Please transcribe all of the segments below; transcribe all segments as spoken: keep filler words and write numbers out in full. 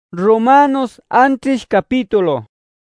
Romanos antes capítulo.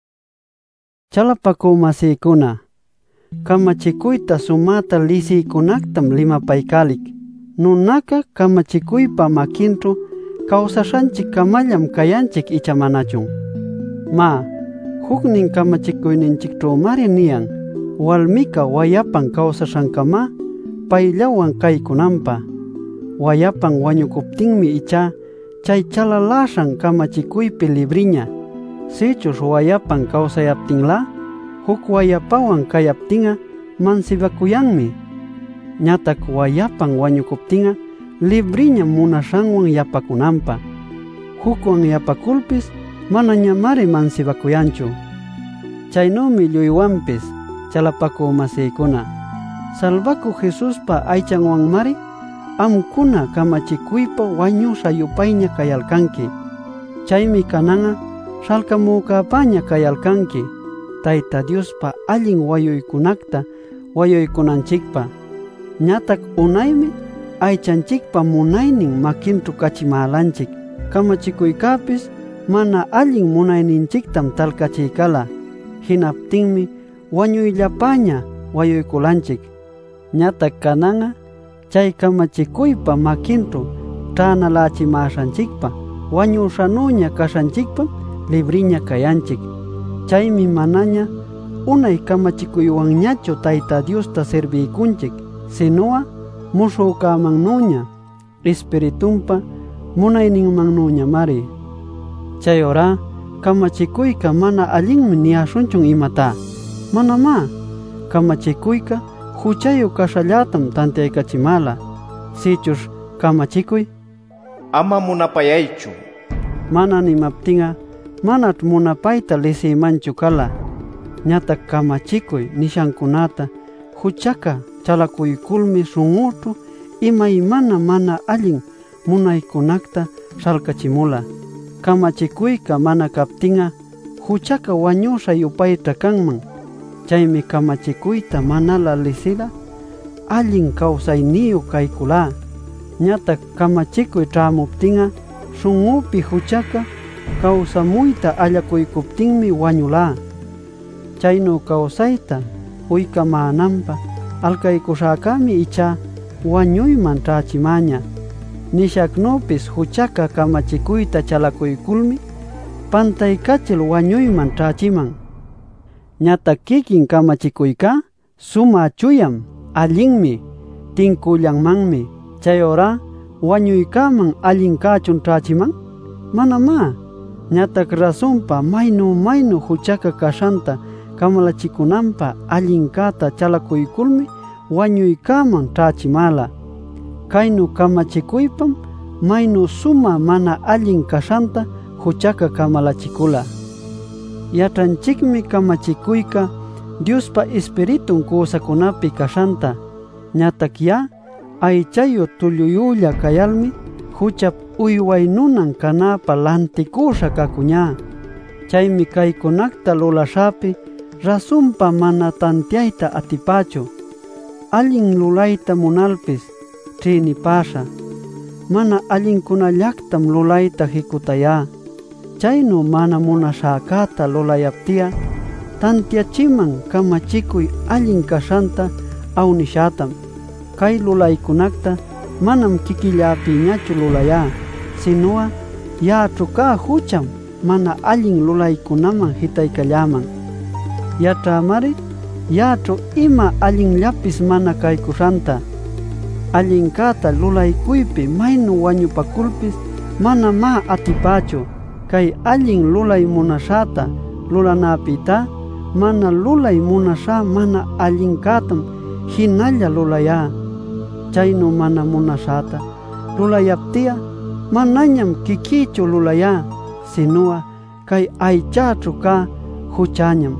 Chalapaku masiykuna, kamachikuyta sumata lisiykunaktam limapaykalik. Nunaka kamachikuypa makinćhu kawsashanchik kamallam kayanchik icha manachun. Ma, huknin kamachikuyninchikćhumari niyan, walmika wayapan kawsashankama payllawan kaykunanpa. Wayapan wañukuptinmi icha chay chalalashan kamachikuypi libriña. Sichush wayapan kawsayaptinla, huk wayapawan kayaptinga mansibakuyanmi. Ñatak wayapan wañukuptinga libriña munashanwan yapakunanpa. Hukwan yapakulpis manañamari mansibakuyanchu. Chaynumi lluywanpis chalapaku masiykuna. Salvaku Jesuspa aychanwanmari amkuna kamachikuypa wañusha yupayña kayalkanki. Chaymi kananga shalkamukapaña kayalkanki, Tayta Diospa allin wayuykunakta wayuykunanchikpa. Ñatak unaymi aychanchikpa munaynin makinćhu kachimalanchik. Kamachikuykapis mana allin munayninchiktam talkachiykala. Hinaptinmi wañuyllapaña wayuykulanchik. Ñatak kananga chay kamachikuypa makinćhu ch'analachimashanchikpa wañushanuña kashanchikpam libriña kayanchik. Chaymi manaña unay kamachikuywanñachu Tayta Diosta sirviykunchik, sinuwa musukamannüña, espiritunpa munayninmannuñamari. Chayora kamachikuyka mana allinmi niyashunchun imata. Manama, kamachikuyka huchayu kashallatam tantiaykachimala. Sichush kamachikuy ama munapayaychu mana nimaptinga manat munapayta lisiymanchu kala. Ñatak kamachikuy nishankunata huchaka chalakuykulmi shunqurćhu imaymana mana allin munaykunakta shalkachimula. Kamachikuyka mana kaptinga huchaka wañusha yupayta kanman. Chaymi kamachikuyta manala lisila allin kawsayniyu kaykula. Ñatak kamachikuy ch'amuptinga shunqupi huchaka kawsamuyta allakuykuptinmi wañula. Chaynu kawsayta uykamananpa alkaykushakami icha wañuyman ch'achimaña. Nishaknupis huchaka kamachikuyta chalakuykulmi pantaykachil wañuyman ch'achiman. Ñatak kikin kamachikuyka suma chuyam, allinmi, tinkullanmanmi. Chayora wañuykaman allinkachun ch'achiman? Manama. Ñatak rasunpa maynu maynu huchaka kashanta kamalachikunanpa allinkata chalakuykulmi wañuykaman ch'achimala. Kaynu kamachikuypam maynu suma mana allin kashanta huchaka kamalachikula. Yachanchikmi kamachikuyka Diospa Espiritun kusakunapi kashanta. Ñatak ya aychayu tulluyulla kayalmi huchap uywaynunan kanapa lantikusha kakuña. Chaymi kaykunakta lulashapi rasunpa mana tantiayta atipachu. Allin lulayta munalpis ch'inipasha. Mana allinkunallaktam lulayta hikutaya. Chaynu mana munashakata lulayaptiya tantiachiman kamachikuy allin kashanta awnishatam. Kay lulaykunakta manam kikillapiñachu lulaya, sinuwa yach'u ka hucham mana allin lulaykunaman hitaykallaman. Yach'amari yach'u ima allinllapis mana kaykushanta. Allinkata lulaykuypi maynu wañupakulpis mana ma atipachu. Kay allin lulay munashata lulanapita mana lulay munasha mana allinkatam hinalla lulaya. Chaynu mana munashata lulayaptiya manañam kikichu lulaya, sinuwa kay aychaćhu ka huchañam.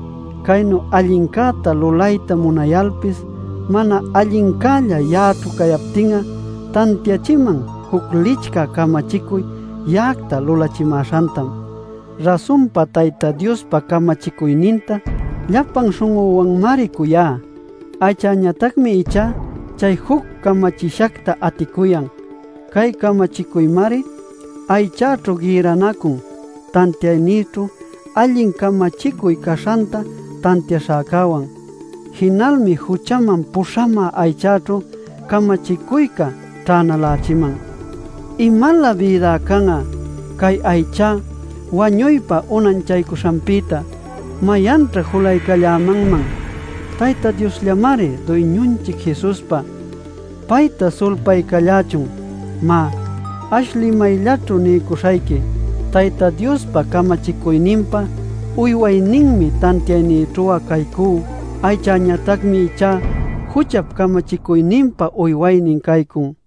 Kaynu allinkata lulayta munayalpis mana allinkalla yach'u kayaptinga tantiachiman huk lichka kamachikuy yakta lulachimashantam. Rasunpa Tayta Diospa kamachikuyninta llapan shunquwanmari kuya. Aychañatakmi icha chay huk kamachishakta atikuyan. Kay kamachikuymari aychaćhu giranakun tantiayniyćhu allin kamachikuy kashanta tantiashakawan. Hinalmi huchaman pushama aychaćhu kamachikuyka t'analachiman. Imala vida kanga kay aycha wañuypa unanchaykushanpita mayanta hulaykallamanman. Tayta Diosllamari Dueñunchik Jesuspa payta sulpaykallachun. Ma ashli mayllaćhu niykushayki Tayta Diospa kamachikuyninpa uywayninmi tantiayniyćhuqa kaykuu, aychañataqmi icha huchap kamachikuyninpa uywaynin kaykun.